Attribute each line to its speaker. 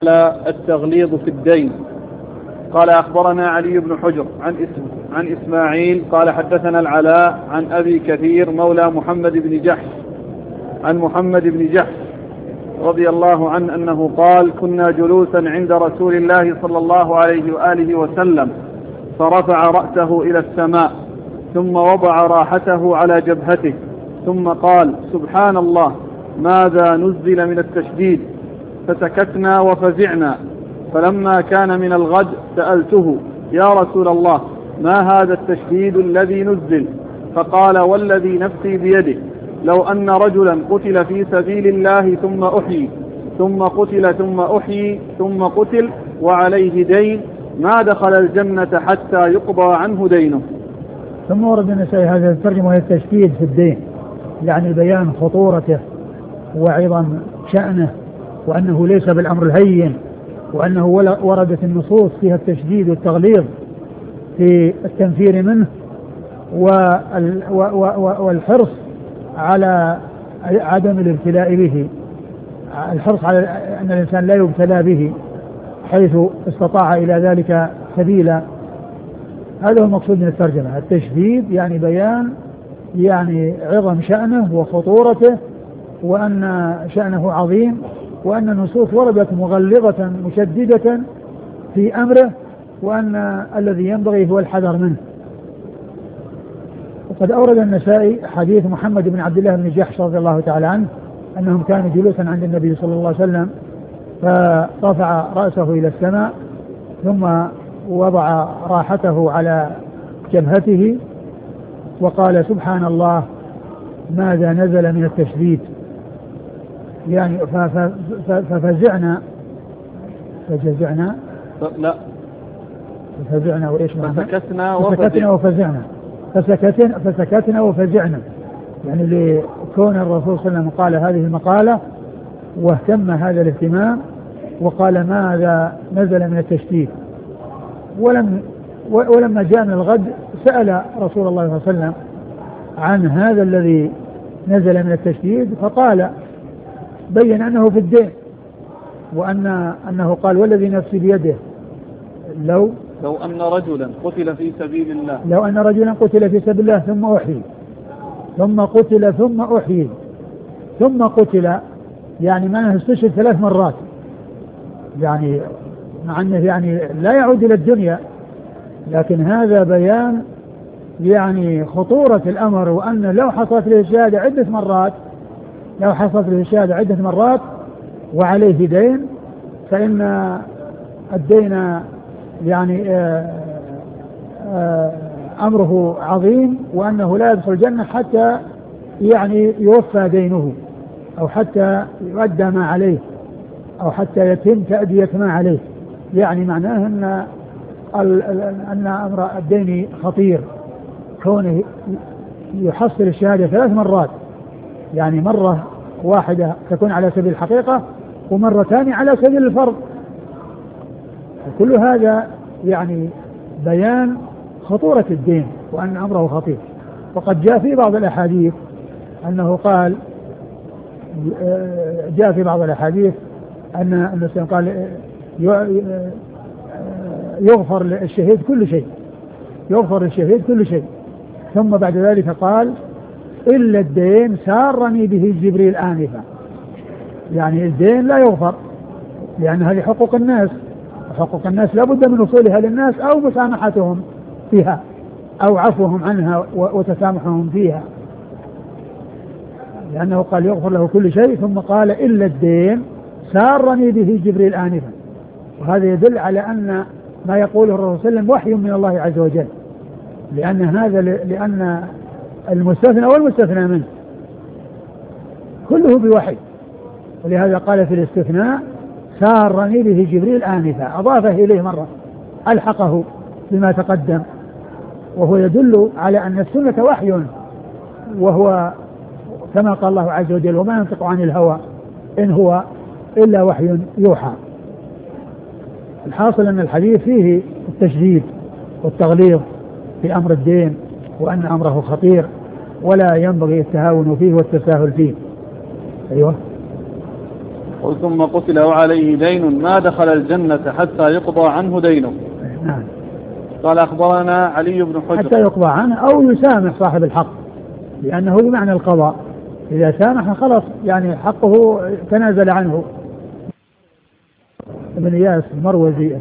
Speaker 1: التغليظ في الدين. قال أخبرنا علي بن حجر عن إسماعيل قال حدثنا العلاء عن أبي كثير مولى محمد بن جحش عن محمد بن جحش رضي الله عنه أنه قال: كنا جلوسا عند رسول الله صلى الله عليه وآله وسلم فرفع رأسه إلى السماء ثم وضع راحته على جبهته ثم قال: سبحان الله، ماذا نزل من التشديد؟ فسكتنا وفزعنا، فلما كان من الغد سألته: يا رسول الله، ما هذا التشديد الذي نزل؟ فقال: والذي نفسي بيده، لو أن رجلا قتل في سبيل الله ثم أحيي ثم قتل ثم أحيي ثم قتل وعليه دين ما دخل الجنة حتى يقضى عنه دينه.
Speaker 2: ثم ورد النسائي هذا الترجمة وهي التشديد في الدين، يعني بيان خطورته وعظم شأنه، وأنه ليس بالأمر الهين، وأنه وردت النصوص فيها التشديد والتغليظ في التنفير منه والحرص على عدم الابتلاء به، الحرص على أن الإنسان لا يبتلى به حيث استطاع إلى ذلك سبيلا. هذا هو المقصود من الترجمة، التشديد يعني بيان يعني عظم شأنه وخطورته، وأن شأنه عظيم، وأن النصوص وردت مغلظة مشددة في أمره، وأن الذي ينبغي هو الحذر منه. وقد أورد النسائي حديث محمد بن عبد الله بن جحش رضي الله تعالى عنه أنهم كانوا جلوسا عند النبي صلى الله عليه وسلم فرفع رأسه إلى السماء ثم وضع راحته على جبهته وقال: سبحان الله، ماذا نزل من التشديد؟ يعني ففزعنا وإيش
Speaker 1: فسكتنا
Speaker 2: وفزعنا فسكتنا وفزعنا، يعني لكون الرسول صلى الله عليه وسلم قال هذه المقالة واهتم هذا الاهتمام وقال: ماذا نزل من التشديد؟ ولما جاء من الغد سأل رسول الله صلى الله عليه وسلم عن هذا الذي نزل من التشديد، فقال بين أنه في الدين، وأنه قال: والذي نفسي بيده، لو
Speaker 1: أن رجلا قتل في سبيل الله،
Speaker 2: لو أن رجلا قتل في سبيل الله ثم أحيي ثم قتل ثم أحيي ثم قتل، يعني معناه استشهد 3 مرات، يعني مع أنه يعني لا يعود إلى الدنيا، لكن هذا بيان يعني خطورة الأمر، وأن لو حصلت له الشهادة عدة مرات وعليه دين، فإن الدين يعني أمره عظيم، وأنه لا يدخل الجنة حتى يعني يوفى دينه، أو حتى يؤدى ما عليه، أو حتى يتم تأدية ما عليه. يعني معناه أن أمر الدين خطير، كونه يحصل الشهادة 3 مرات، يعني مرة واحدة تكون على سبيل الحقيقة، ومرة ثانية على سبيل الفرض. كل هذا يعني بيان خطورة الدين وأن أمره خطير. وقد جاء في بعض الأحاديث أنه قال، جاء في بعض الأحاديث أن النبي قال: يغفر للشهيد كل شيء، يغفر للشهيد كل شيء. ثم بعد ذلك قال: إلا الدين سارني به جبريل آنفا. يعني الدين لا يغفر، لأن هذه حقوق الناس، وحقوق الناس لا بد من وصولها للناس، أو مسامحتهم فيها، أو عفوهم عنها وتسامحهم فيها، لأنه قال يغفر له كل شيء، ثم قال: إلا الدين سارني به جبريل آنفا. وهذا يدل على أن ما يقوله الرسول صلى الله عليه وسلم وحي من الله عز وجل، لأن المستثنى والمستثنى منه كله بوحي، ولهذا قال في الاستثناء: سارني به جبريل آنفا، أضافه إليه مرة، ألحقه بما تقدم، وهو يدل على أن السنة وحي، وهو كما قال الله عز وجل: وما ينطق عن الهوى إن هو إلا وحي يوحى. الحاصل أن الحديث فيه التشديد والتغليظ في أمر الدين، وأن أمره خطير ولا ينبغي التهاون فيه والتساهل فيه. أيوه.
Speaker 1: ثم قتل وعليه دين ما دخل الجنة حتى يقضى عنه دينه.
Speaker 2: نعم.
Speaker 1: قال أخبرنا علي بن حجر
Speaker 2: حتى يقضى عنه أو يسامح صاحب الحق، لأنه بمعنى القضاء، إذا سامح خلص يعني حقه تنازل عنه. ابن إياس المروزي